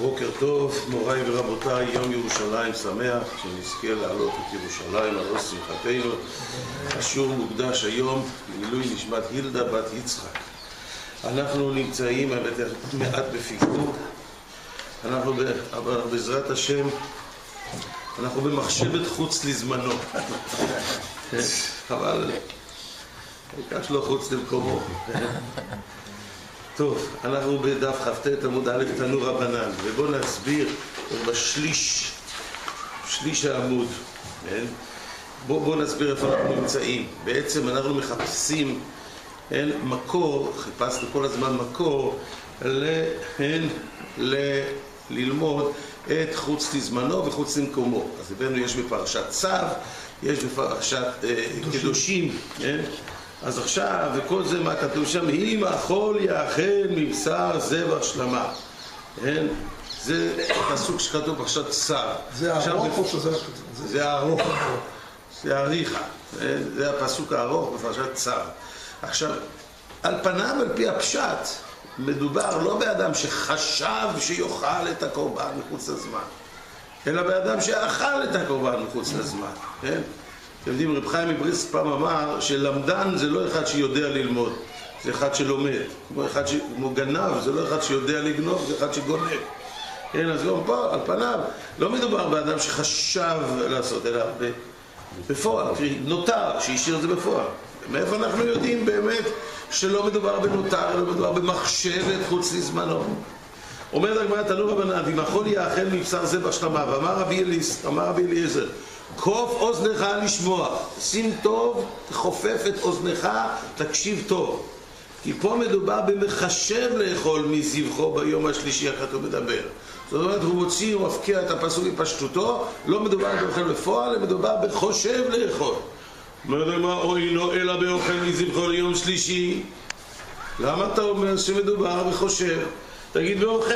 בוקר טוב, מוריי ורבותיי, יום ירושלים שמח, שנזכה לעלות את ירושלים על ראש שמחתנו. השיעור מוקדש היום לעילוי נשמת הילדה בת יצחק. אנחנו נמצאים מעט בפיגור, אנחנו בעזרת השם, אנחנו במחשבת חוץ לזמנו, אבל העיקר שלא חוץ למקומו. טוב, אנחנו בדף כ"ט עמוד א' תנו רבנן, ובואו נסביר בשליש העמוד, כן? בואו נסביר איפה אנחנו נמצאים. בעצם אנחנו מחפשים מקור, חיפשנו כל הזמן מקור ללמוד את חוץ לזמנו וחוץ למקומו. אז הבאנו, יש בפרשת צו, יש בפרשת קדושים, כן? אז עכשיו, וכל זה מה כתוב שם? אם החול יאכל מבשר זבח שלמה. כן? זה הפסוק שכתוב פרשת צו. זה הארוך או שזה... זה הארוך. זה האריכה. זה הפסוק הארוך בפרשת צו. עכשיו, על פניו, על פי הפשט, מדובר לא באדם שחשב שיוכל את הקורבן מחוץ לזמן, אלא באדם שאכל את הקורבן מחוץ לזמן. כן? אתם יודעים, רב חיים מבריסק פעם אמר שלמדן זה לא אחד שיודע ללמוד, זה אחד שלומד. כמו גנב, זה לא אחד שיודע לגנוב, זה אחד שגונב. כן, אז גם פה, על פניו, לא מדובר באדם שחשב לעשות, אלא בפועל, נותר, שהשאיר את זה בפועל. מאיפה אנחנו יודעים באמת שלא מדובר בנותר, אלא מדובר במחשבת חוץ לזמנו? אומר הגמרא תנו רבנן, אם החול יאכל מבשר זבח שלמה, ואמר רבי אליעזר, כוף אוזנך לשמוע, שים טוב, תחופף את אוזנך, תקשיב טוב. כי פה מדובר במחשב לאכול מזבחו ביום השלישי הכתוב מדבר. זאת אומרת, הוא מוציא, הוא מפקיע את הפסוק בפשטותו, לא מדובר באוכל בפועל, אלא מדובר בחושב לאכול. אומר מה, אוי לא אלא באוכל מזבחו ליום שלישי. למה אתה אומר שמדובר בחושב? תגיד באוכל.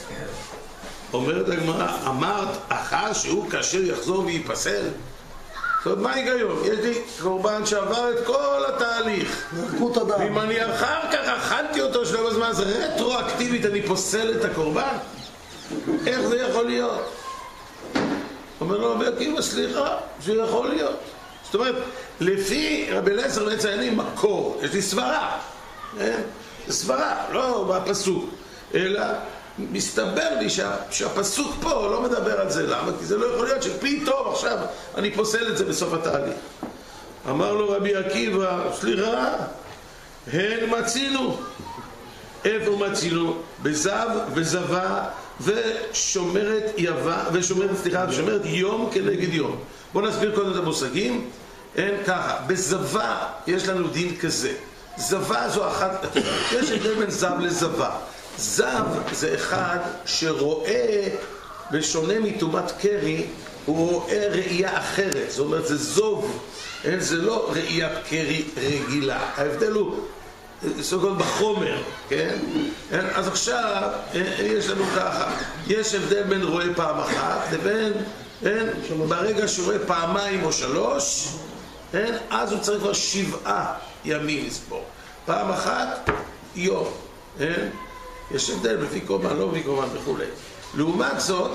אומרת הגמרא, אמרת אחר שהוא כאשר יחזור וייפסל? זאת אומרת, מה ההיגיון? יש לי קורבן שעבר את כל התהליך, ואם אני אחר כך אכלתי אותו שלא בזמן, אז רטרואקטיבית אני פוסל את הקורבן? איך זה יכול להיות? אומר לו רבי עקיבא, סליחה, זה יכול להיות. זאת אומרת, לפי רבי אליעזר מציינים מקור, יש לי סברה, סברה, לא בפסוק, אלא מסתבר לי שהפסוק פה לא מדבר על זה. למה? כי זה לא יכול להיות שפתאום עכשיו אני פוסל את זה בסוף התהליך. אמר לו רבי עקיבא, סליחה, הן מצינו. איפה מצינו? בזב וזבה ושומרת יום כנגד יום. בואו נסביר קודם את המושגים. אין ככה, בזבה יש לנו דין כזה. זבה זו אחת, יש הבדל בין זב לזבה. זב זה אחד שרואה, בשונה מטומאת קרי, הוא רואה ראייה אחרת. זאת אומרת, זה זוב, זה לא ראיית קרי רגילה. ההבדל הוא סוגות בחומר, כן? אז עכשיו יש לנו ככה, יש הבדל בין רואה פעם אחת לבין, ברגע שהוא רואה פעמיים או שלוש, אז הוא צריך כבר 7 ימים לספור. פעם אחת, יום. יש הבדל לפי קורבן, לא לפי קורבן וכו'. לעומת זאת,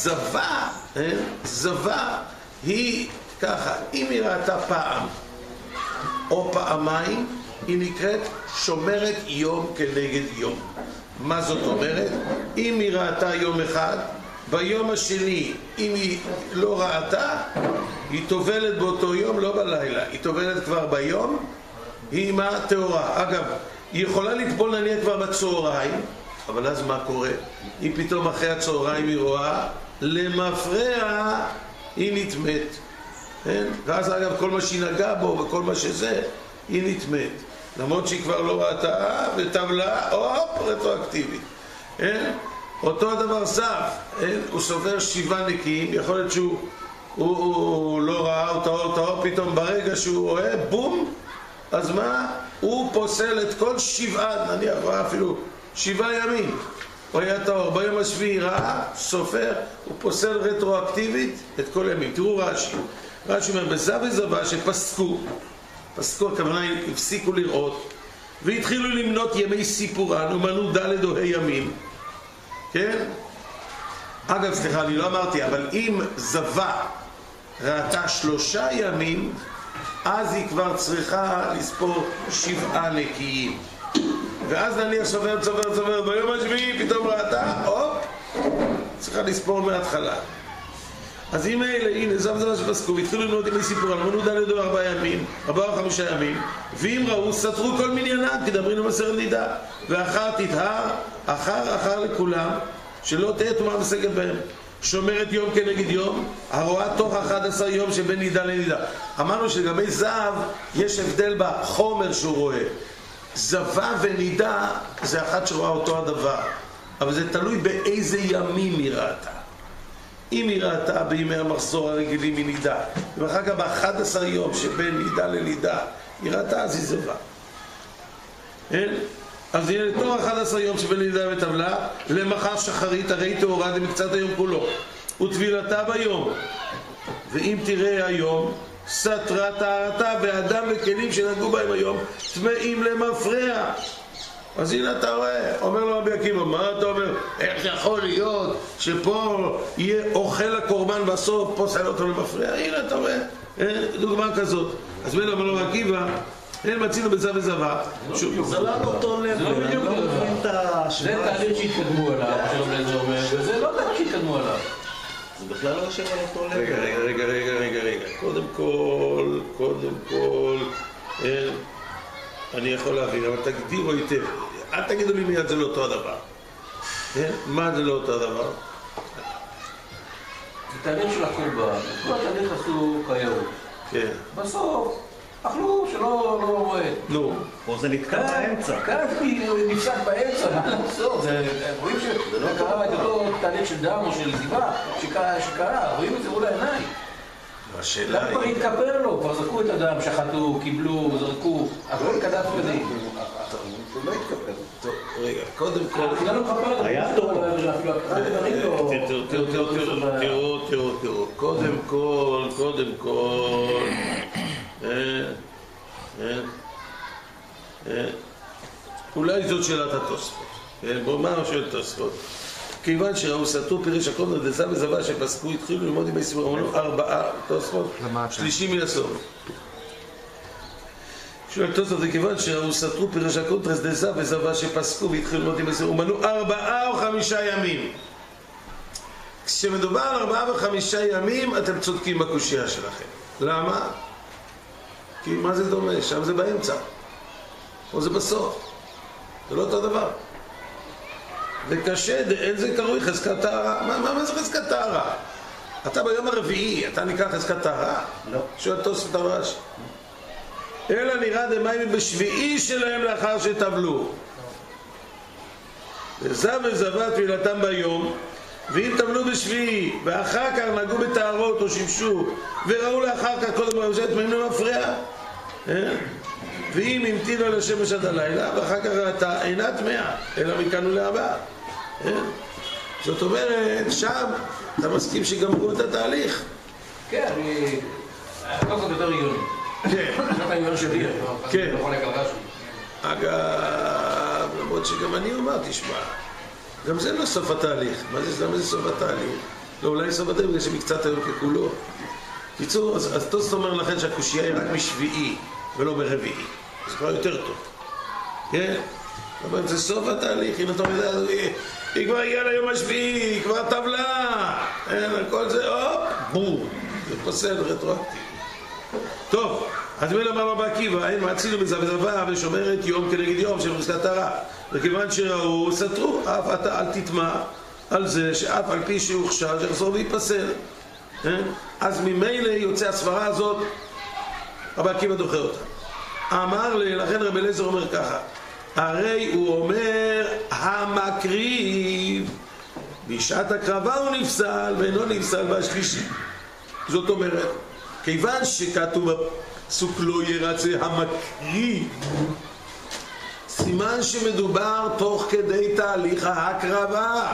זבה היא ככה, אם היא ראתה פעם או פעמיים, היא נקראת שומרת יום כנגד יום. מה זאת אומרת? אם היא ראתה יום אחד, ביום השני, אם היא לא ראתה, היא טובלת באותו יום, לא בלילה, היא טובלת כבר ביום, היא אימה טהורה. אגב, היא יכולה לטבול נניח כבר בצהריים, אבל אז מה קורה? אם פתאום אחרי הצהריים היא רואה, למפרע היא נטמאת. ואז אגב כל מה שהיא נגעה בו וכל מה שזה, היא נטמאת. למרות שהיא כבר לא ראתה וטבלה, רטרואקטיבית. אותו הדבר זב, הוא סופר 7 נקיים, יכול להיות שהוא לא ראה אותו, פתאום ברגע שהוא רואה, בום, אז מה? הוא פוסל את כל 7, נניח ראה אפילו 7 ימים. הוא היה טהור, ביום השביעי ראה, סופר, הוא פוסל רטרואקטיבית את כל ימים. תראו רש"י אומר, בזב וזבה שפסקו, הכוונה הפסיקו לראות, והתחילו למנות ימי סיפורן, ומנו ד' או ה' ימים, כן? אגב, סליחה, אני לא אמרתי, אבל אם זבה ראתה 3 ימים, אז היא כבר צריכה לספור 7 נקיים. ואז נניח סופר, ביום השביעי פתאום ראתה, צריכה לספור מההתחלה. אז אם הנה, זב שפסקו, והתחילו ללמוד עם סיפור, אלמנו ד' 4 ימים, 4 או 5 ימים, ואם ראו, סתרו כל מניינם, כי דברים למסר נידה, ואחר תתהר, אחר לכולם, שלא תהיה טומאה מסגת בהם. שומרת יום כנגד יום, הרואה תוך 11 יום שבין נידה לנידה. אמרנו שלגבי זב, יש הבדל בחומר שהוא רואה. זבה ונידה זה אחת שרואה אותו הדבר, אבל זה תלוי באיזה ימים היא ראתה. אם היא ראתה בימי המחזור הרגילים היא נידה, ואחר כך ב-11 יום שבין נידה לנידה היא ראתה, אז היא זבה. אז יהיה לתור 11 יום שבין נידה וטבלה, למחר שחרית הרי תאורה למקצת היום כולו, וטבילתה ביום. ואם תראה היום, סתרה טהרתה, ואדם וכלים שנגעו בהם היום טמאים למפרע. אז הנה אתה רואה, אומר לו רבי עקיבא, מה אתה אומר? איך יכול להיות שפה יהיה אוכל הקורבן בסוף, פה סעל אותו למפרע? הנה אתה רואה, דוגמה כזאת. אז בין אמר לו רבי עקיבא, אין מצינו בזה וזבה. זה לא אותו לב, לא מבין את ההשוואה. זה תהליך שהתקדמו עליו, שלום לזה אומר, וזה לא תהליך שהתקדמו עליו. זה בכלל לא יושב על אותו לב. רגע. קודם כל, אני יכול להבין, אבל תגדירו היטב. אל תגידו לי מיד זה לא אותו הדבר. מה זה לא אותו הדבר? זה תהליך של הקורבן. כל התהליך עשו כיאות. כן. בסוף, אכלו שלא מועד. נו. פה זה נתקע באמצע. כאן נפסק באמצע, מה לעשות? רואים שזה קרה את אותו תהליך של דם או של זיבה שקרה, רואים את זה מול העיניים. השאלה כבר התקפל לו, כבר זרקו את הדם, שחטו, קיבלו, זרקו, אבל כדף כדי. זה לא התקפל. טוב, רגע, קודם כל... היה טוב. תראו, קודם כל, אולי זאת שאלת התוספות. בוא, מה שואל תוספות? כיוון שראו סתרו פירש הקומר דזה וזבה שפסקו, התחילו ללמוד עם היסבור, אמרנו 4 תוספות, שלישי מן הסוף. שואל תוספות, זה כיוון שראו סתרו פירש הקומר דזה וזבה שפסקו, והתחילו ללמוד עם היסבור, אמרנו 4 או 5 ימים. כשמדובר על 4 ו5 ימים, אתם צודקים בקושיה שלכם. למה? כי מה זה דומה? שם זה באמצע. או זה בסוף. זה לא אותו דבר. וקשה, אין זה קרוי חזקת טהרה. מה זה חזקת טהרה? אתה ביום הרביעי, אתה נקרא חזקת טהרה? לא. שואל תוספות הרש. אלא נראה דמיים בשביעי שלהם לאחר שטבלו. וזב וזבה טבילתם ביום, ואם טבלו בשביעי, ואחר כך נגעו בטהרות או שימשו, וראו לאחר כך קודם בממשלת טמאים למפרע, ואם המתינו על השמש עד הלילה, ואחר כך ראתה אינה טמאה, אלא מכאן ולהבא. זאת אומרת, שם אתה מסכים שגמרו את התהליך. כן, אני... לא קצת יותר עיוני. כן. זאת העיון שלי, כן. אני לא חולק על רש"י. אגב, למרות שגם אני אומר, תשמע, גם זה לא סוף התהליך. למה זה סוף התהליך? לא, אולי סוף התהליך בגלל שמקצת היום ככולו. קיצור, אז תוספות אומר לכם שהקושייה היא רק משביעי ולא ברביעי. זה כבר יותר טוב. כן? אבל זה סוף התהליך, הנה אתה יודע, היא כבר הגיעה ליום השביעי, היא כבר טבלה. כל זה, בום. זה פוסל רטרואקטיבי. טוב, אז בין אמר רבי עקיבא, אין מעצינו בזה וזבה ושומרת יום כנגד יום של חזקת טהרה. וכיוון שראו, סתרו, אף אתה אל תטמע על זה שאף על פי שהוכשר, שיחזור וייפסל. אז ממילא יוצא הסברה הזאת, רבי עקיבא דוחה אותה. אמר לי, לכן רבי אליעזר אומר ככה, הרי הוא אומר המקריב בשעת הקרבה הוא נפסל ואינו נפסל בשלישי. זאת אומרת, כיוון שכתוב בפסוק לא ירצה המקריב, סימן שמדובר תוך כדי תהליך ההקרבה.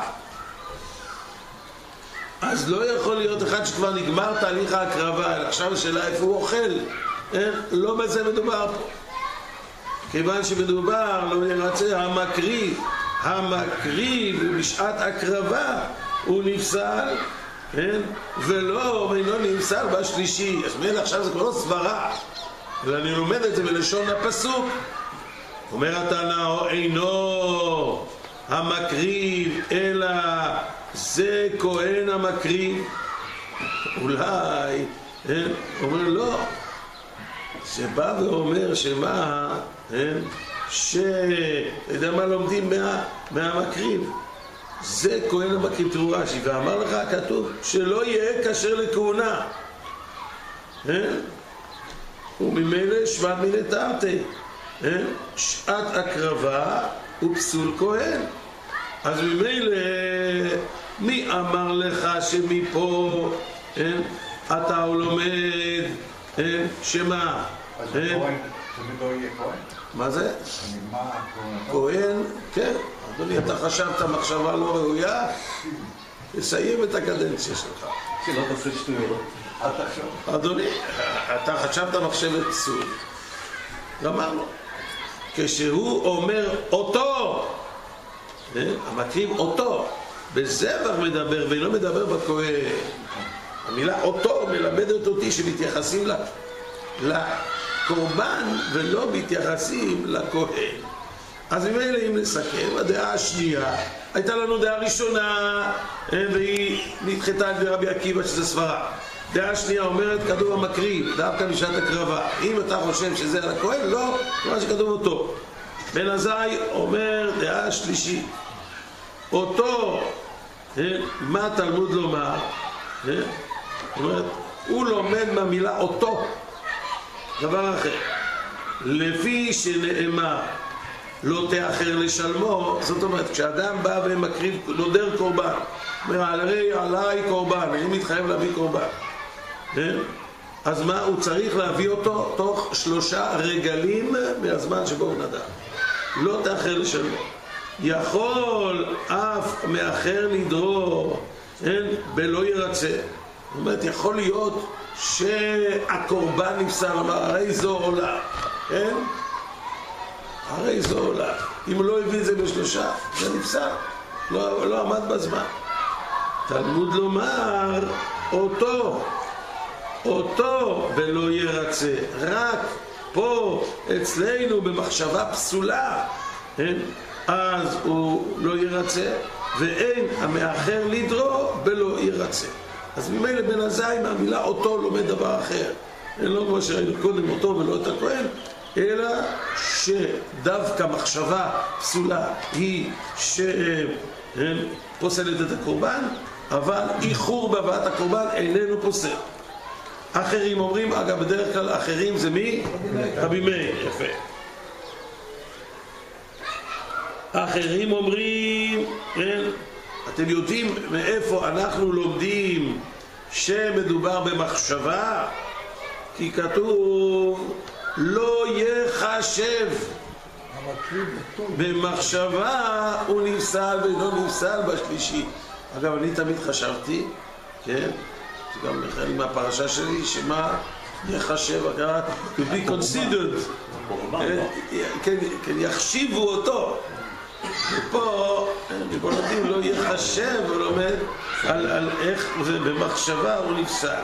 אז לא יכול להיות אחד שכבר נגמר תהליך ההקרבה, אלא עכשיו השאלה איפה הוא אוכל. לא בזה מדובר פה. כיוון שמדובר לא ירצה המקריב בשעת הקרבה, הוא נפסל, כן? ולא אינו נפסל בשלישי. אז מיד עכשיו זה כבר לא סברה, אלא אני לומד את זה בלשון הפסוק. אומר התנא, אינו המקריב אלא זה כהן המקריב. אולי, אומר לא, שבא ואומר שמה, יודע מה לומדים מהמקריב, זה כהן המקריב. תראו רש"י, ואמר לך כתוב שלא יהיה כשר לכהונה, וממילא שבט מיני תרתי, שעת הקרבה ופסול כהן. אז ממילא מי אמר לך שמפה אתה הוא לומד שמה? אז כהן, תמיד לא יהיה כהן? מה זה? מה כהן, כן. אדוני, אתה חשבת מחשבה לא ראויה? תסיים את הקדנציה שלך. שלא תעשה שטויות. אל תחשוב. אדוני, אתה חשבת מחשבת פסול. גמרנו. כשהוא אומר אותו, המקריב אותו, בזבח מדבר ולא מדבר בכהן. המילה אותו מלמדת אותי שמתייחסים לקורבן ולא מתייחסים לכהן. אז ממילא אם נסכם, הדעה השנייה, הייתה לנו דעה ראשונה והיא נדחתה על ידי רבי עקיבא שזה סברה. דעה שנייה אומרת כתוב המקריב, דווקא בשעת הקרבה. אם אתה חושב שזה על הכהן, לא, מה שכתוב אותו. בן עזאי אומר דעה שלישית, אותו, מה תלמוד לומר? זאת אומרת, הוא לומד מהמילה אותו, דבר אחר. לפי שנאמר לא תאחר לשלמו, זאת אומרת, כשאדם בא ומקריב, נודר קורבן, אומר, הרי עליי קורבן, אני מתחייב להביא קורבן. אז מה, הוא צריך להביא אותו תוך 3 רגלים מהזמן שבו הוא נדר. לא תאחר לשלמו. יכול אף מאחר נדרו, בלא ירצה. זאת אומרת, יכול להיות שהקורבן נפסל, אמר, הרי זו עולה. כן? הרי זו עולה. אם הוא לא הביא את זה ב3, זה נפסל. לא עמד בזמן. תלמוד לומר, אותו ולא ירצה. רק פה אצלנו במחשבה פסולה, אז הוא לא ירצה, ואין המאחר לדרו בלא ירצה. אז ממילא בן עזאי מהמילה אותו לומד דבר אחר. לא כמו שראינו קודם אותו ולא את הכהן, אלא שדווקא מחשבה פסולה היא שפוסלת את הקורבן, אבל איחור בהבאת הקורבן איננו פוסל. אחרים אומרים, אגב בדרך כלל אחרים זה מי? רבי מאיר. יפה. אחרים אומרים, אתם יודעים מאיפה אנחנו לומדים שמדובר במחשבה? כי כתוב לא יחשב. במחשבה הוא נפסל ולא נפסל בשלישי. אגב, אני תמיד חשבתי, כן? גם חלק מהפרשה שלי, שמה יחשב, to be considered, כן, יחשיבו אותו. ופה, בולדים לא יחשב, הוא לומד על איך זה במחשבה הוא נפסל.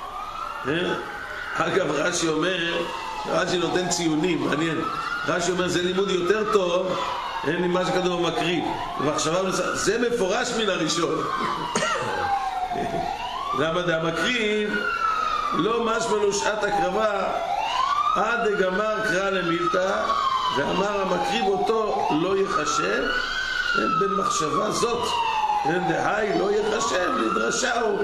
אגב, רש"י אומר, רש"י נותן ציונים, מעניין. רש"י אומר, זה לימוד יותר טוב, ממה שכתוב במקריב. במחשבה הוא נפסל, זה מפורש מן הראשון. למה המקריב לא משמע לו שעת הקרבה עד דגמר קרא למילתא, ואמר המקריב אותו לא יחשב, במחשבה זאת, דהי לא יחשב, לדרשהו,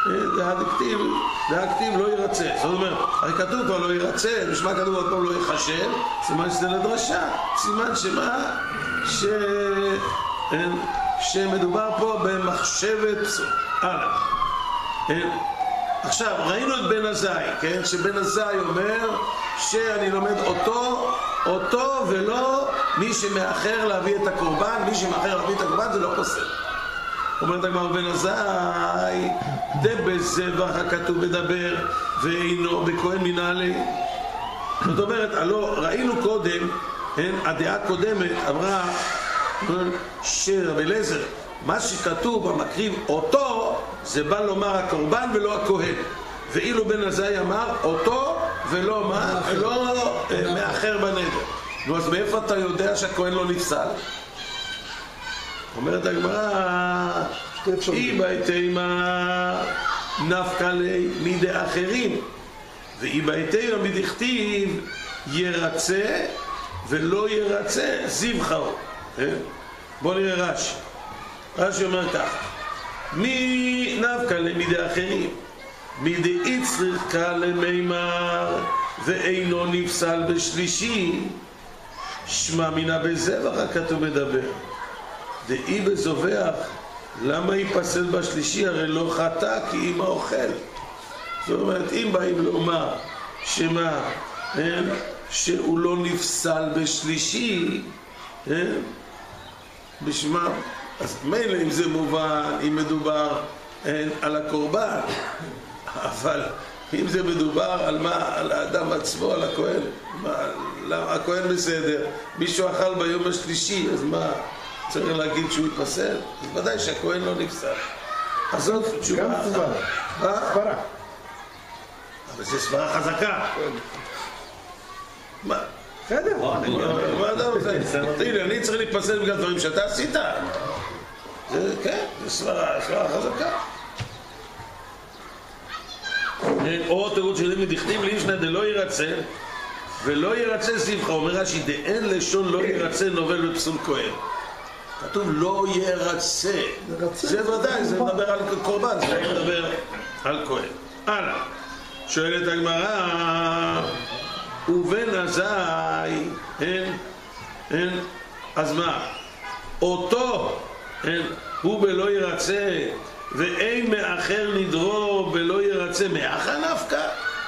דהכתיב לא ירצה. זאת אומרת, הרי כתוב כבר לא ירצה, נשמע כתוב עוד פעם לא יחשב, סימן שזה לדרשה, סימן שמה? שמדובר פה במחשבת פסול. הלאה. עכשיו, ראינו את בן עזאי, כן? שבן עזאי אומר שאני לומד אותו ולא מי שמאחר להביא את הקורבן, מי שמאחר להביא את הקורבן זה לא פוסל. אומרת הגמרא בן עזאי, דבזבח הכתוב מדבר ואינו בכהן מנהלי. זאת אומרת, הלא ראינו קודם, הדעה הקודמת אמרה שרבי אליעזר מה שכתוב במקריב אותו, זה בא לומר הקורבן ולא הכהן. ואילו בן עזאי אמר אותו ולא מה? ולא מאחר בנדר. נו, אז מאיפה אתה יודע שהכהן לא נפסל? אומרת הגמרא, אי בהתימה נפקא ליה מידי אחרים, ואי בהתימה מדכתיב ירצה ולא ירצה זבחו. בואו נראה רש"י. רש"י אומר ככה, מי נפקא ליה מידי אחרים? מידי יצריכה למימר ואינו נפסל בשלישי, שמע מינה בזבח הכתוב מדבר. דאי בזובח, למה ייפסל בשלישי? הרי לא חטא כי אם האוכל. זאת אומרת, אם באים לומר שמה, שהוא לא נפסל בשלישי, בשמה, אז מילא אם זה מובן, אם מדובר על הקורבן, אבל אם זה מדובר על מה, על האדם עצמו, על הכהן, הכהן בסדר, מישהו אכל ביום השלישי, אז מה, צריך להגיד שהוא יפסל? אז ודאי שהכהן לא נפסל. אז זאת תשובה. גם סברה. סברה. אבל זה סברה חזקה. מה? בסדר. מה אתה רוצה? תראי, אני צריך להתפסל בגלל דברים שאתה עשית. כן, זה סברה חזקה. או תירוץ שלי מדכתיב לישנא דלא ירצה ולא ירצה זבחה. אומר רש"י, דאין לשון לא ירצה נובל בפסול כהן. כתוב לא ירצה. זה ודאי, זה מדבר על קורבן, זה מדבר על כהן. הלאה. שואלת הגמרא, ובן עזאי, אז מה? אותו, הוא בלא ירצה, ואין מאחר נדרו בלא ירצה מאחר נפקא?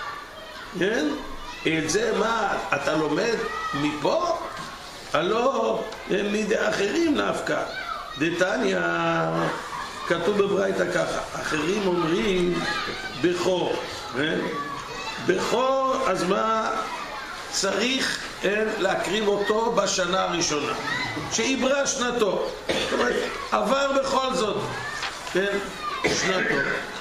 את זה מה? אתה לומד מפה? הלא מידי אחרים נפקא. דתניא, כתוב בברייתא ככה, אחרים אומרים בכור. בכור, אז מה? צריך להקריב אותו בשנה הראשונה, שעברה שנתו. זאת אומרת, עבר בכל זאת שנתו.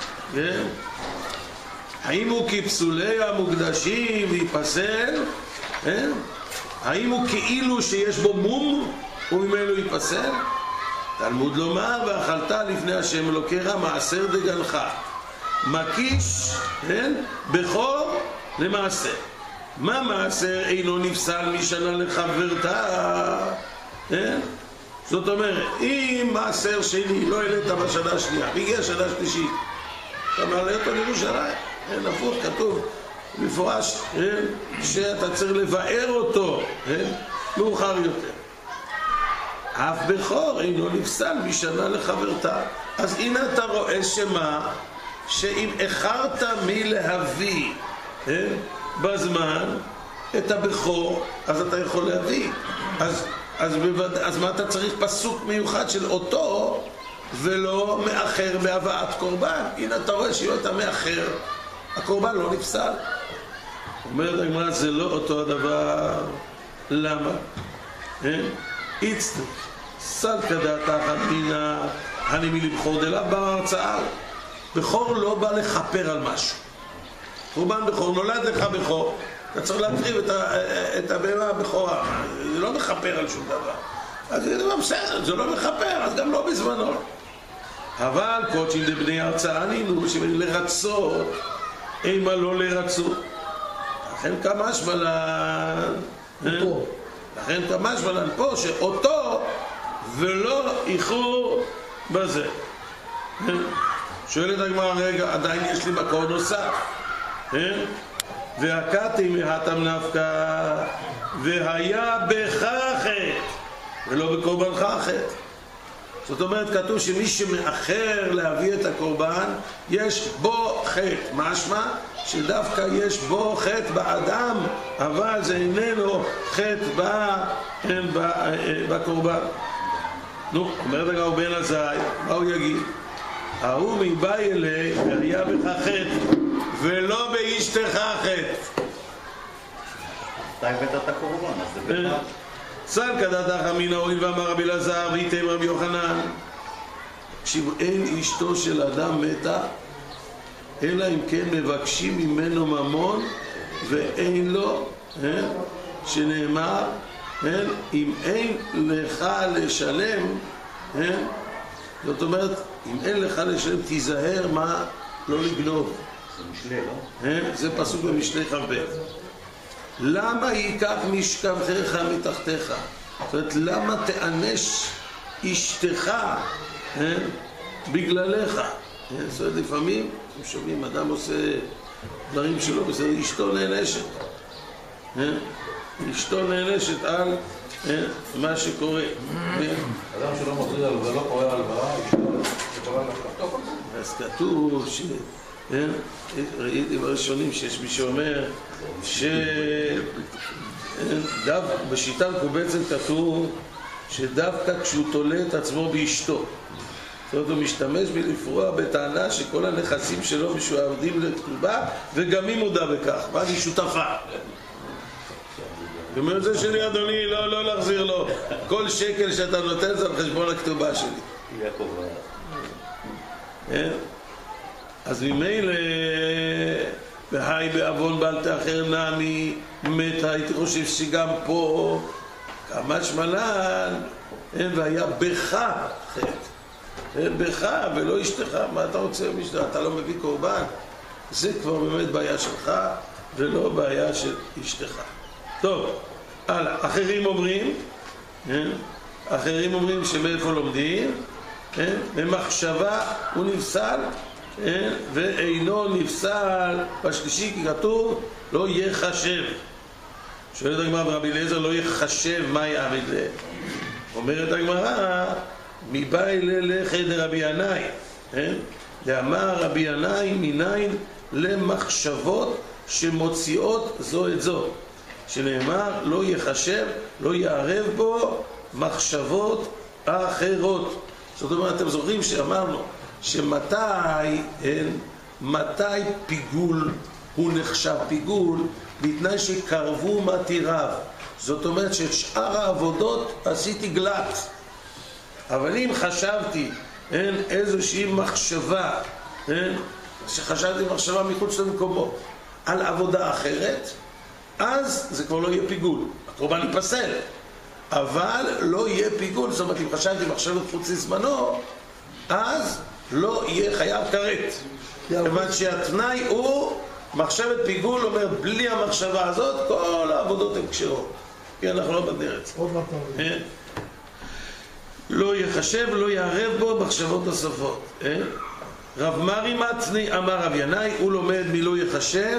האם הוא כפסולי המוקדשים ויפסל? האם הוא כאילו שיש בו מום וממנו ייפסל? תלמוד לומר, ואכלת לפני השם אלוקיך מעשר דגנך, מקיש בכור למעשר. מה מעשר אינו נפסל משנה לחברתה? זאת אומרת, אם מעשר שני לא העלית בשנה השנייה, בגלל שנה שלישית, אתה מעלה אותו לירושלים. הפוך, כתוב מפורש שאתה צריך לבאר אותו מאוחר יותר. אף בכור אינו נפסל משנה לחברתה. אז הנה אתה רואה שמה, שאם איחרת מלהביא בזמן את הבכור, אז אתה יכול להביא. אז מה אתה צריך פסוק מיוחד של אותו ולא מאחר בהבאת קורבן? הנה אתה רואה שאם אתה מאחר, הקורבן לא נפסל. אומרת הגמרא, זה לא אותו הדבר. למה? איצטו סלקא דעתך אמינא הנימי לבכור דלאו בהרצאה. בכור לא בא לחפר על משהו. קורבן בכור, נולד לך בכור, אתה צריך להקריב את הבהמה הבכורה. זה לא מחפר על שום דבר. אז זה לא בסדר, זה לא מחפר, אז גם לא בזמנו. אבל קודשים דבני הרצאה נינו שלרצות אימה לא לרצות. לכן כמה שמלן לכן כמה שמלן פה שאותו ולא איחור בזה. שואלת הגמרא, רגע, עדיין יש לי מקור נוסף. והקתי מהתם נפקא והיה בך חטא ולא בקורבנך חטא. זאת אומרת, כתוב שמי שמאחר להביא את הקורבן יש בו חטא. משמע שדווקא יש בו חטא באדם, אבל זה איננו חטא בקורבן. נו, אומרת הגמרא, בן עזאי, מה הוא יגיד? ההוא מבאי אלי והיה בך חטא ולא באשתך חטא. אתה הבאת את הקורבן, אז זה בכלל. סלקא דעתך אמינא הואיל ואמר רבי אלעזר וייתם רבי יוחנן. אין אשתו של אדם מתה, אלא אם כן מבקשים ממנו ממון ואין לו, שנאמר, אם אין לך לשלם, זאת אומרת, אם אין לך לשלם, תיזהר מה לא לגנוב. זה משלי, לא? זה פסוק במשלי כ"ב. למה ייקח משכבך מתחתיך? זאת אומרת, למה תענש אשתך בגללך? זאת אומרת, לפעמים, אתם שומעים, אדם עושה דברים שלא בסדר, אשתו נענשת. אשתו נענשת על מה שקורה. אדם שלא מחזיר הלוואה, לא קורא הלוואה, אשתו יכולה לחתוך על זה? אז כתוב ראיתי בראשונים שיש מי שאומר בשיטה מקובצת כתוב שדווקא כשהוא תולה את עצמו באשתו, זאת אומרת הוא משתמש בלפרוע בטענה שכל הנכסים שלו משועבדים לכתובה וגם היא מודה בכך, ואז היא שותפה. זאת אומרת זה שלי אדוני, לא להחזיר לו, כל שקל שאתה נותן זה על חשבון הכתובה שלי. אז ממילא והי בעוון בעל תאחר נמי מת, הייתי חושב שגם פה כמה שמלן והיה בך חטא, בך ולא אשתך. מה אתה רוצה משתך? אתה לא מביא קורבן, זה כבר באמת בעיה שלך ולא בעיה של אשתך. טוב, הלאה. אחרים אומרים שמאיפה לומדים? במחשבה הוא נפסל ואינו נפסל בשלישי, כי כתוב לא יחשב. שואלת הגמרא ברבי אליעזר, לא יחשב מה יעמיד לה? אומרת הגמרא, מבאי לחדר רבי ינאי, לאמר רבי ינאי מניין למחשבות שמוציאות זו את זו, שנאמר לא יחשב, לא יערב בו מחשבות אחרות. זאת אומרת, אתם זוכרים שאמרנו שמתי פיגול הוא נחשב פיגול? בתנאי שקרבו מתיריו. זאת אומרת ששאר העבודות עשיתי גלת, אבל אם חשבתי איזושהי מחשבה, שחשבתי מחשבה מחוץ למקומו על עבודה אחרת, אז זה כבר לא יהיה פיגול, הקורבן ייפסל, אבל לא יהיה פיגול. זאת אומרת, אם חשבתי מחשבת חוץ לזמנו, אז לא יהיה חייב כרת, כיוון שהתנאי הוא מחשבת פיגול. אומר בלי המחשבה הזאת כל העבודות הן כשרות, כי אנחנו לא בדרך. לא יחשב, לא יערב בו מחשבות נוספות. רב מרי מצני אמר רב ינאי, הוא לומד מלא יחשב,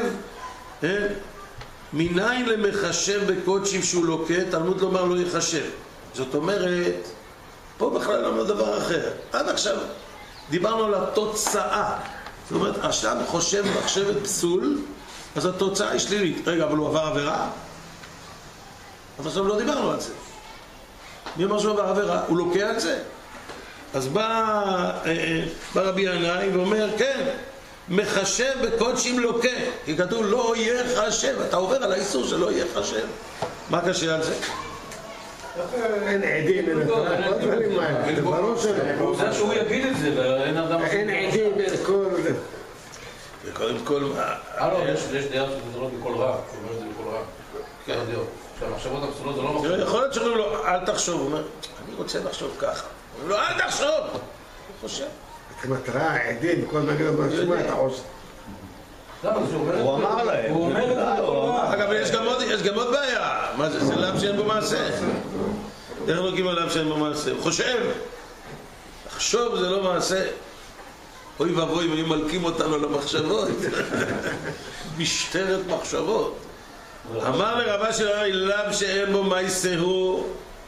מניין למחשב בקודשים שהוא לוקה, תלמוד לומר לא יחשב. זאת אומרת, פה בכלל לא דבר אחר. עד עכשיו דיברנו על התוצאה. זאת אומרת, עכשיו חושב מחשבת פסול, אז התוצאה היא שלילית. רגע, אבל הוא עבר עבירה? אבל עכשיו לא דיברנו על זה. מי אמר שהוא עבר עבירה? הוא לוקה על זה. אז בא רבי ינאי ואומר, כן, מחשב בקודשים לוקה, כי כתוב לא יחשב, אתה עובר על האיסור שלא יחשב. מה קשה על זה? אין עדים, אין דברים מהן, זה ברור שלא. זה שהוא יגיד את זה, ואין אדם... אין עדים, אין כל... וקודם כל מה... יש דעה שזה בכל רע, שאומר את זה בכל רע. כן, דעות. שהמחשבות הפסולות זה לא מחשבות. יכול להיות שאומרים לו, אל תחשוב. הוא אומר, אני רוצה לחשוב ככה. אומרים לו, אל תחשוב. הוא חושב. מטרה, עדים, כל מה גם משמע, אתה חושב. הוא אמר להם. הוא אומר את זה בכל רע. אגב, יש גם עוד בעיה. מה זה? זה לאו שאין בו מעשה. איך נוגעים עליו שאין בו מעשה? הוא חושב. לחשוב זה לא מעשה. אוי ואבוי, אם היו מלכים אותנו למחשבות. משטרת מחשבות. אמר לרבה של הרי לאו שאין בו מעשה הוא.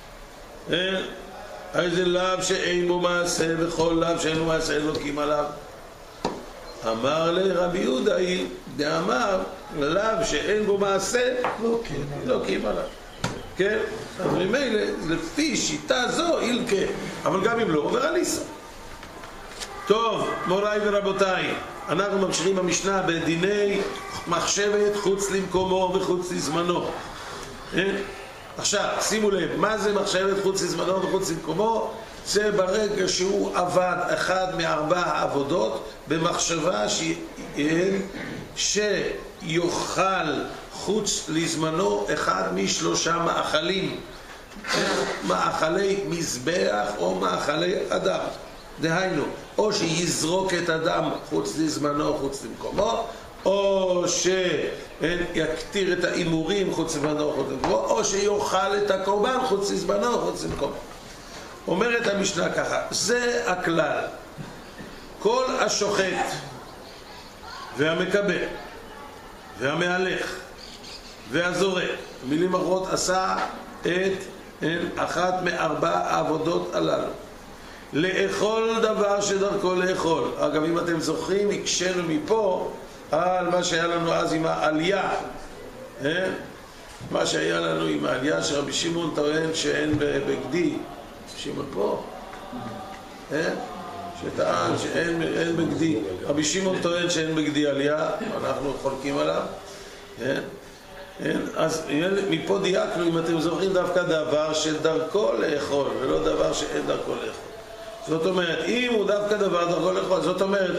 איזה לאו שאין בו מעשה, וכל לאו שאין בו מעשה אלוקים עליו. אמר לרבי יהודה, דאמר לאו שאין בו מעשה אלוקים עליו. כן? אז ממילא לפי שיטה זו ילקה, אבל גם אם לא עובר על איסור. טוב, מוריי ורבותיי, אנחנו ממשיכים במשנה בדיני מחשבת חוץ למקומו וחוץ לזמנו. עכשיו, שימו לב, מה זה מחשבת חוץ לזמנו וחוץ למקומו? זה ברגע שהוא עבד אחד מארבע העבודות במחשבה שיוכל חוץ לזמנו אחד משלושה מאכלים, מאכלי מזבח או מאכלי אדם. דהיינו, או שיזרוק את הדם חוץ לזמנו, חוץ למקומו, או שיקטיר את האימורים חוץ לזמנו, חוץ למקומו, או שיאכל את הקורבן חוץ לזמנו, חוץ למקומו. אומרת המשנה ככה, זה הכלל. כל השוחט והמקבל והמהלך והזורק, במילים אחרות, עשה את אחת מארבע העבודות הללו. לאכול דבר שדרכו לאכול. אגב, אם אתם זוכרים, הקשנו מפה על מה שהיה לנו אז עם העלייה. מה שהיה לנו עם העלייה שרבי שמעון טוען שאין בגדי. שמעון פה? שטען שאין בגדי. רבי שמעון טוען שאין בגדי עלייה, אנחנו חולקים עליו. אז מפה דייקנו, אם אתם זוכרים, דווקא דבר שדרכו לאכול, ולא דבר שאין דרכו לאכול. זאת אומרת, אם הוא דווקא דבר דרכו לאכול, זאת אומרת,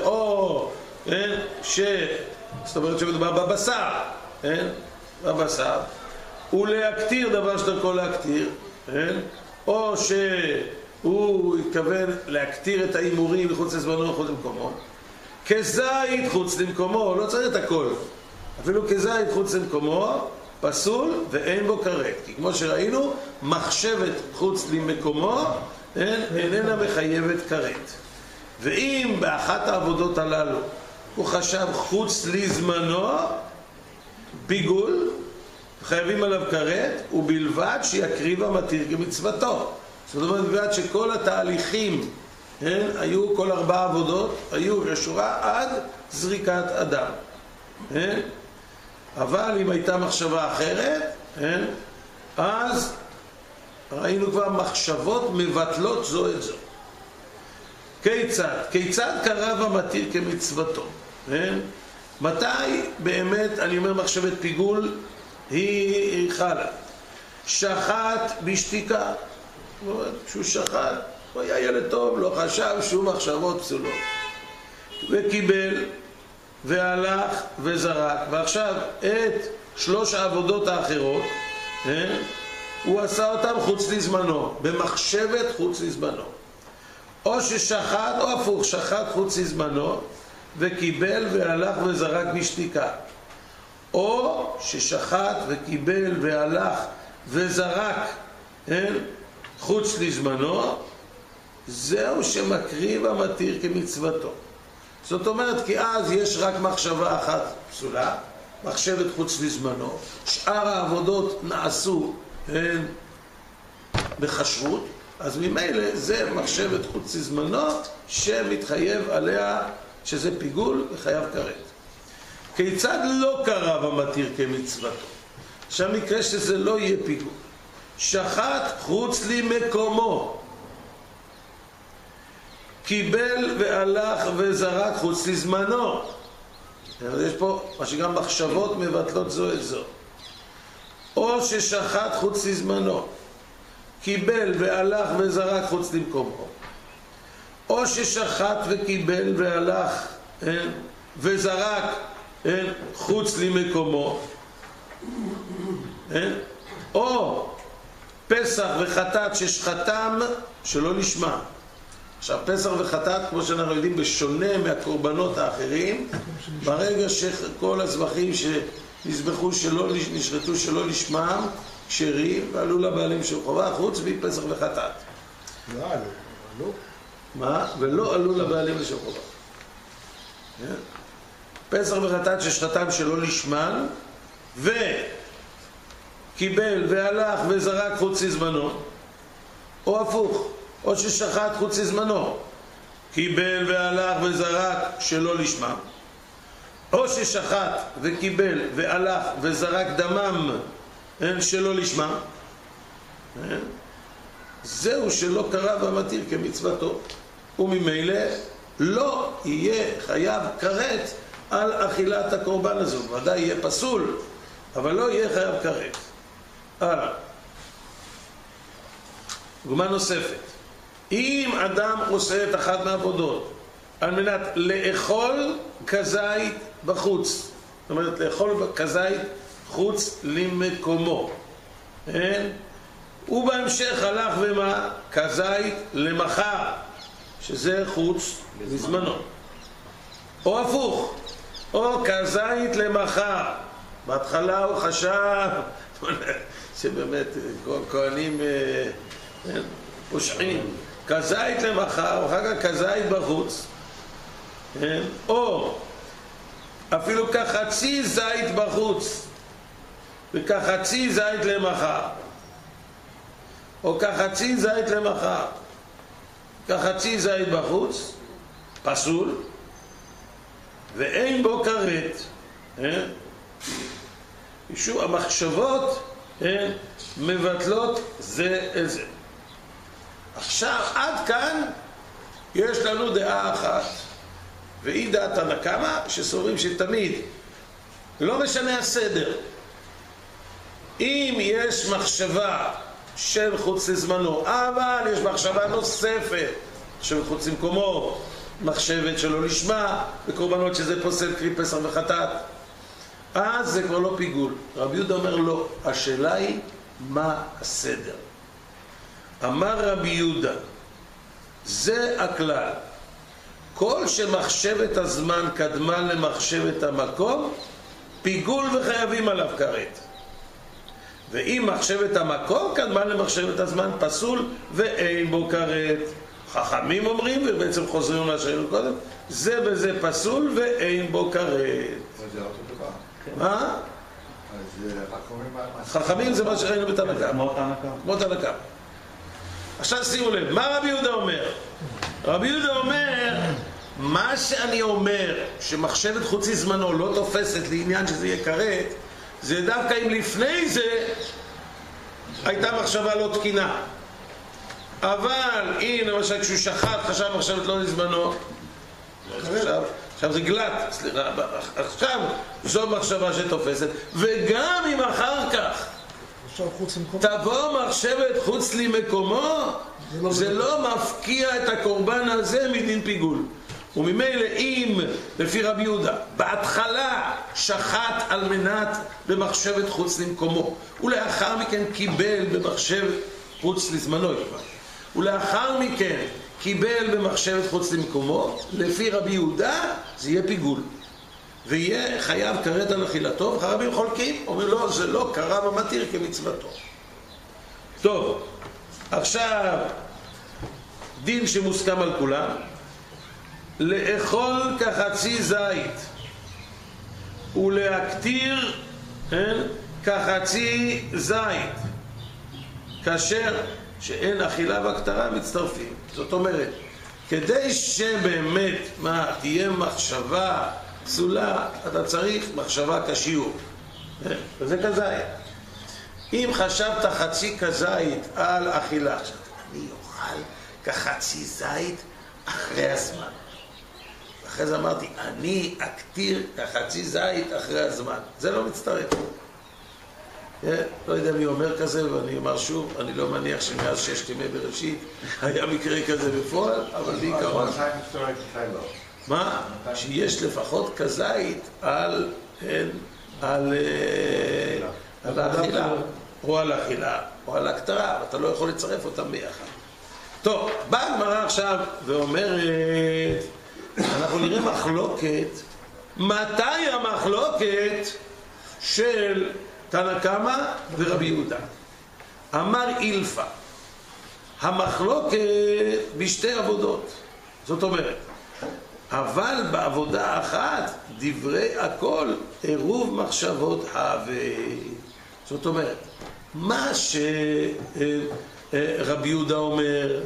זאת אומרת שמדובר בבשר, בבשר, ולהקטיר דבר שדרכו להקטיר, או שהוא התכוון להקטיר את האימורים מחוץ לזמנו מחוץ למקומו, כזית חוץ למקומו, לא צריך את הכל, אפילו כזית חוץ למקומו, פסול ואין בו כרת. כי כמו שראינו, מחשבת חוץ למקומו איננה מחייבת כרת. ואם באחת העבודות הללו הוא חשב חוץ לזמנו, פיגול, חייבים עליו כרת, ובלבד שיקריב המתיר כמצוותו. זאת אומרת, בלבד שכל התהליכים היו, כל ארבע עבודות היו רשורה עד זריקת אדם. אבל אם הייתה מחשבה אחרת, אז ראינו כבר מחשבות מבטלות זו את זו. כיצד קרב המתיר כמצוותו? מתי באמת, אני אומר, מחשבת פיגול היא חלה? שחט בשתיקה. שהוא שחט, הוא היה ילד טוב, לא חשב שום מחשבות פסולות. וקיבל והלך וזרק, ועכשיו את שלוש העבודות האחרות הוא עשה אותם חוץ לזמנו, במחשבת חוץ לזמנו. או ששחט, או הפוך, שחט חוץ לזמנו וקיבל והלך וזרק בשתיקה, או ששחט וקיבל והלך וזרק חוץ לזמנו, זהו שמקריב המתיר כמצוותו. זאת אומרת, כי אז יש רק מחשבה אחת פסולה, מחשבת חוץ לזמנו, שאר העבודות נעשו בכשרות, אז ממילא זה מחשבת חוץ לזמנו שמתחייב עליה שזה פיגול וחייב כרת. כיצד לא קרב המתיר כמצוותו? עכשיו מקרה שזה לא יהיה פיגול. שחט חוץ למקומו, קיבל והלך וזרק חוץ לזמנו. יש פה מה שגם מחשבות מבטלות זו את זו. או ששחט חוץ לזמנו, קיבל והלך וזרק חוץ למקומו, או ששחט וקיבל והלך וזרק חוץ למקומו, או פסח וחטאת ששחטם שלא נשמע. עכשיו, פסח וחטאת, כמו שאנחנו יודעים, בשונה מהקורבנות האחרים, ברגע שכל הזבחים שנזבחו נשחטו שלא נשמעם, כשרים, ועלו לבעלים של חובה, חוץ מפסח וחטאת. לא עלו. מה? ולא עלו לבעלים של חובה. פסח וחטאת ששחטם שלא נשמעם, וקיבל והלך וזרק חוץ לזמנו, או הפוך, או ששחט חוץ לזמנו, קיבל והלך וזרק שלא לשמה, או ששחט וקיבל והלך וזרק דמם שלא לשמה, זהו שלא קרב המתיר כמצוותו, וממילא לא יהיה חייב כרת על אכילת הקורבן הזו. ודאי יהיה פסול, אבל לא יהיה חייב כרת. דוגמה נוספת, אם אדם עושה את אחת מהעבודות על מנת לאכול כזית בחוץ, זאת אומרת לאכול כזית חוץ למקומו, ובהמשך הלך ומה? כזית למחר, שזה חוץ לזמנו, או הפוך, או כזית למחר. בהתחלה הוא חשב שבאמת כהנים פושעים, כזית למחר, ואחר כך כזית בחוץ, או אפילו כחצי זית בחוץ וכחצי זית למחר, או כחצי זית למחר כחצי זית בחוץ, פסול ואין בו כרת. משום המחשבות מבטלות זה את זה. עכשיו עד כאן יש לנו דעה אחת, והיא דעת הנקמה, שסוברים שתמיד לא משנה הסדר, אם יש מחשבה של חוץ לזמנו אבל יש מחשבה נוספת של חוץ למקומו, מחשבת שלא לשמה וקורבנות שזה פוסל קרי פסח וחטאת, אז זה כבר לא פיגול. רבי יהודה אומר לא, השאלה היא מה הסדר. אמר רבי יהודה, זה הכלל, כל שמחשבת הזמן קדמה למחשבת המקום, פיגול וחייבים עליו כרת. ואם מחשבת המקום קדמה למחשבת הזמן, פסול ואין בו כרת. חכמים אומרים, ובעצם חוזרים מה שהיינו קודם, זה וזה פסול ואין בו כרת. זה אותו דבר. מה? אז חכמים זה מה שראינו בתנא קמא. כמו תנא קמא. עכשיו שימו לב, מה רבי יהודה אומר? רבי יהודה אומר, מה שאני אומר שמחשבת חוץ לזמנו לא תופסת לעניין שזה יהיה כרת, זה דווקא אם לפני זה הייתה מחשבה לא תקינה. אבל אם למשל כשהוא שחט חשב מחשבת לא לזמנו, עכשיו זה גלת, סליחה, עכשיו זו מחשבה שתופסת, וגם אם אחר כך תבוא מחשבת חוץ למקומו, זה לא מפקיע את הקורבן הזה מדין פיגול. וממילא אם לפי רבי יהודה בהתחלה שחט על מנת במחשבת חוץ למקומו, ולאחר מכן קיבל במחשבת חוץ לזמנו, ולאחר מכן קיבל במחשבת חוץ למקומו, לפי רבי יהודה זה יהיה פיגול ויהיה חייב כרת על אכילתו. וחרבים חולקים, אומרים לו זה לא קרב המתיר כמצוותו. טוב, עכשיו דין שמוסכם על כולם, לאכול כחצי זית ולהקטיר כחצי זית כאשר שאין אכילה והקטרה מצטרפים. זאת אומרת, כדי שבאמת תהיה מחשבה פסולה, אתה צריך מחשבה כשיעור, וזה כזית. אם חשבת חצי כזית על אכילה, אני אוכל כחצי זית אחרי הזמן, אחרי זה אמרתי אני אקטיר כחצי זית אחרי הזמן, זה לא מצטרף. לא יודע מי אומר כזה, ואני אומר שוב, אני לא מניח שמאז 6 ימי בראשית היה מקרה כזה בפועל, אבל בעיקרון מה? שיש לפחות כזית על האכילה, או על האכילה או על הקטרה, אתה לא יכול לצרף אותם ביחד. טוב, באה הגמרא עכשיו ואומרת, אנחנו נראה מחלוקת. מתי המחלוקת של תנא קמא ורבי יהודה? אמר אילפא, המחלוקת בשתי עבודות. זאת אומרת, אבל בעבודה אחת דברי הכל עירוב מחשבות הווה. זאת אומרת, מה שרבי יהודה אומר,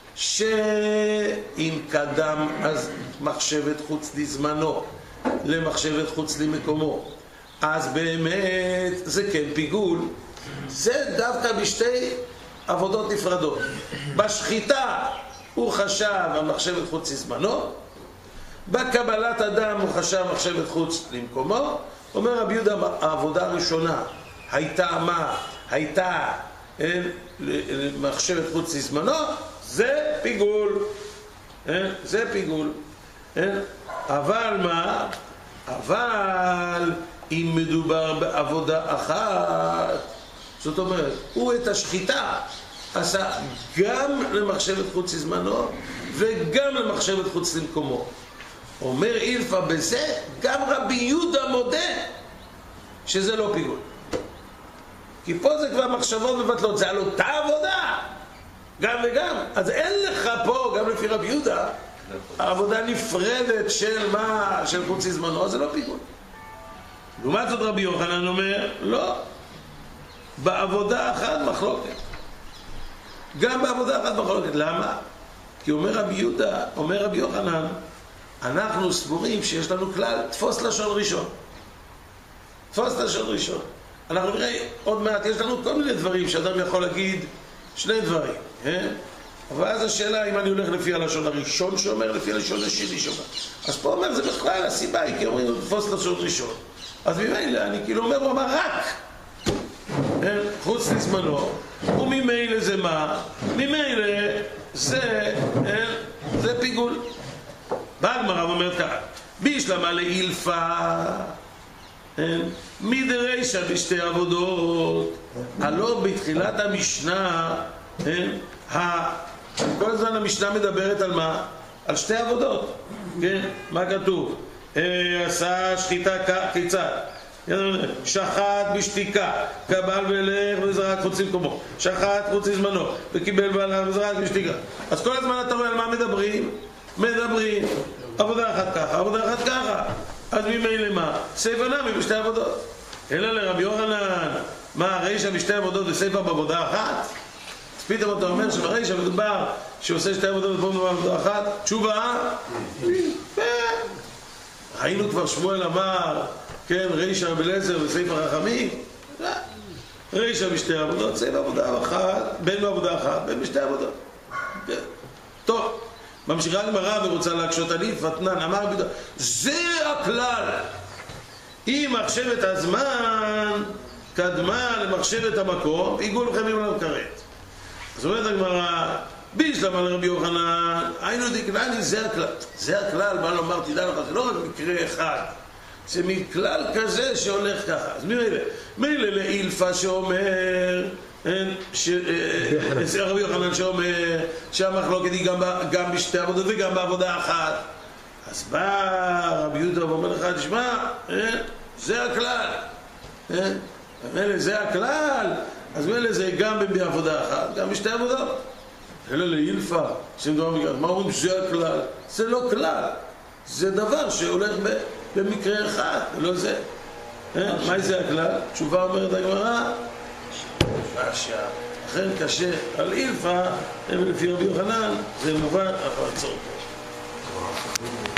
שאם קדם אז מחשבת חוץ לזמנו למחשבת חוץ למקומו, אז באמת זה כן פיגול, זה דווקא בשתי עבודות נפרדות. בשחיטה הוא חשב המחשבת חוץ לזמנו, בקבלת אדם הוא חשב מחשבת חוץ למקומו. אומר רבי יהודה, העבודה הראשונה הייתה מה? הייתה מחשבת חוץ לזמנו, זה פיגול. זה פיגול. אבל מה? אבל אם מדובר בעבודה אחת, זאת אומרת, הוא את השחיטה עשה גם למחשבת חוץ לזמנו וגם למחשבת חוץ למקומו. אומר אילפא בזה, גם רבי יהודה מודה שזה לא פיגול. כי פה זה כבר מחשבות מבטלות, זה על אותה עבודה, גם וגם. אז אין לך פה, גם לפי רבי יהודה, העבודה נפרדת של מה? של חוץ לזמנו, זה לא פיגול. לעומת זאת רבי יוחנן אומר, לא, בעבודה אחת מחלוקת. גם בעבודה אחת מחלוקת. למה? כי אומר רבי יהודה, אומר רבי יוחנן, אנחנו סבורים שיש לנו כלל תפוס לשון ראשון. תפוס לשון ראשון. אנחנו נראה עוד מעט, יש לנו כל מיני דברים שאדם יכול להגיד שני דברים. אבל אז השאלה אם אני הולך לפי הלשון הראשון שאומר, לפי הלשון השני שאומר. אז פה אומר, זה בכלל הסיבה היא, כי אומרים, תפוס לשון ראשון. אז ממילא, אני כאילו אומר, הוא אמר רק חוץ לזמנו, וממילא זה מה? ממילא זה פיגול. בא הגמרא ואומרת ככה, בישלמה לאילפא מדרישא בשתי עבודות. הלא בתחילת המשנה, כל הזמן המשנה מדברת על מה? על שתי עבודות. מה כתוב? עשה שחיטה כיצד? שחט בשתיקה, קבל ולך וזרק חוץ למקומו, שחט חוץ לזמנו וקיבל והלך וזרק בשתיקה. אז כל הזמן אתה רואה על מה מדברים? מדברים עבודה אחת ככה, עבודה אחת ככה. אז ממילא מה? סייפא נמי בשתי עבודות. אלא לרבי יוחנן, מה הרישא בשתי עבודות וסייפא בעבודה אחת? אז פתאום אתה אומר שברישא מדובר שעושה שתי עבודות ופה מדובר בעבודה אחת. תשובה? ראינו כבר שמואל אמר, כן, רישא בלעזר וסייפא רחמים. רישא בשתי עבודות, סייפא עבודה אחת, בין בעבודה אחת, בין בשתי עבודות. טוב, ממשיכה הגמרא ורוצה להקשות על אילפא תנן, אמר בידו, זה הכלל. אם מחשבת הזמן קדמה למחשבת המקום, עיגול חייבים עליו כרת. אז אומרת הגמרא, בישלמה לרבי יוחנן, היינו דקלני, זה הכלל. זה הכלל, מה לומר, תדע לך, זה לא רק מקרה אחד. זה מכלל כזה שהולך ככה. אז מילא לאילפא שאומר, רבי יוחנן שאומר שהמחלוקת היא גם בשתי עבודות וגם בעבודה אחת. אז בא רבי יהודה ואומר לך, תשמע, זה הכלל. מילא זה הכלל, אז מילא זה גם בעבודה אחת, גם בשתי עבודות. אלא לאילפא, מה אומרים זה הכלל? זה לא כלל, זה דבר שהולך במקרה אחד, לא זה. מה זה הכלל? תשובה אומרת הגמרא, אכן קשה על אילפא, לפי רבי יוחנן, זה מובן, אבל עצור.